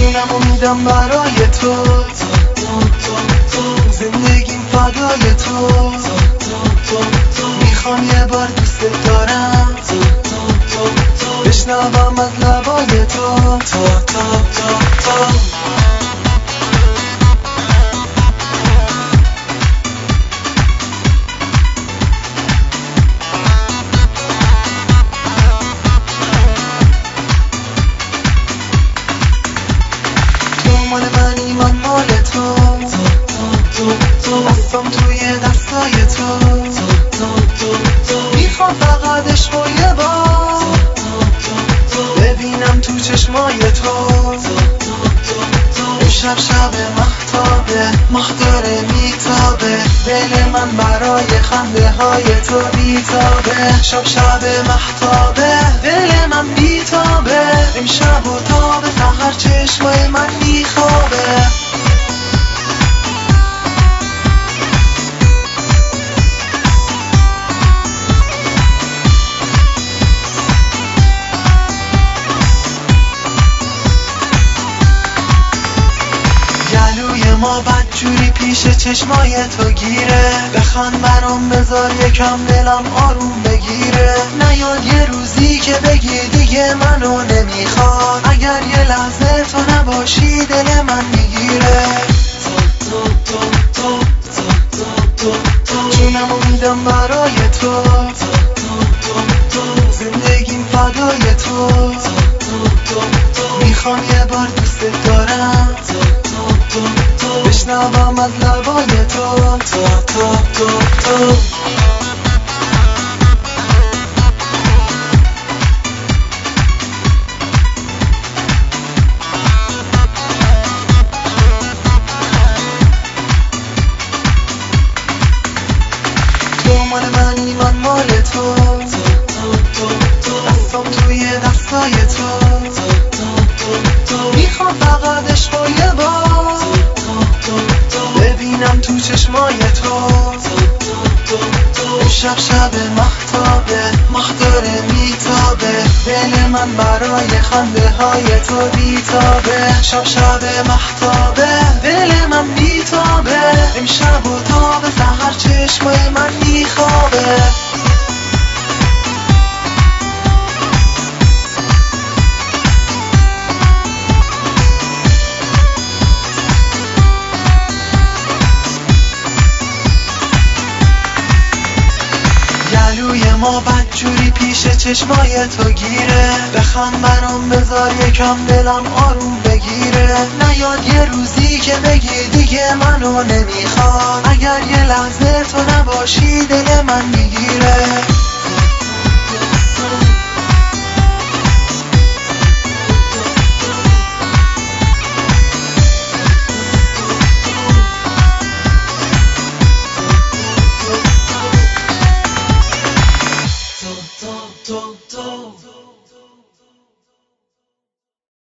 جونمو میدم برای تو، زندگیم فدای تو. میخوام یه بار دوست دارم، بشنوم از لبای تو. مال منی من مال تو، دستم توی دستای تو. میخوام فقط عشق و یه بار ببینم تو چشمای تو. امشب شب مهتابه، ماه داره میتابه، دل من برای خنده های تو بیتابه. شب مهتابه، دل من بیتابه، امشب و تابه، سحر چشمای من میخوابه. ما بدجوری پیش چشمای تو گیره، بخند برام بذار یکم دلم آروم بگیره. نیاد یه روزی که بگی دیگه منو نمیخواد، اگر یه لحظه تو نباشی دل من میگیره. جونمو میدم برای تو، زندگیم فدای تو. میخوام یه بار دوست دارم، بشنوم از لبای تو. تو مال منی من مال تو، دستم توی دستای تو. میخوام فقط عشق و یه بار ببینم تو چشمای تو. امشب شب مهتابه، ماه داره میتابه، دل من برای خنده های تو بیتابه. شب مهتابه، دل من بیتابه، امشب و تابه، سحر چشمای من میخوابه. ما بدجوری پیش چشمای تو گیره، بخند برام بذار یکم دلم آروم بگیره. نیاد یه روزی که بگی دیگه منو نمیخواد، اگر یه لحظه تو نباشی دل من میگیره.